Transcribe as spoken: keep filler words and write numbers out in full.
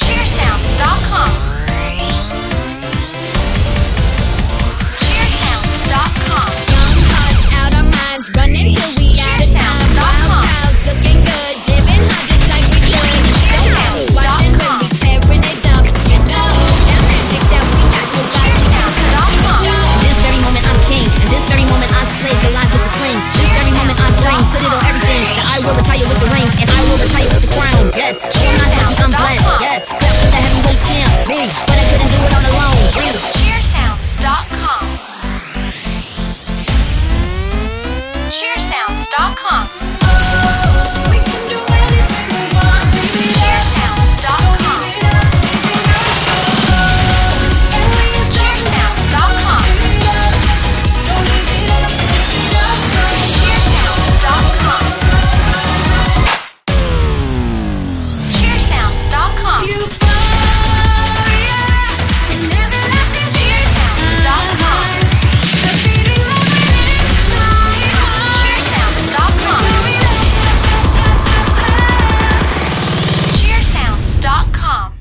Cheersounds dot com. Cheersounds dot com. Young hearts out our minds, running till we out of time. Wild childs looking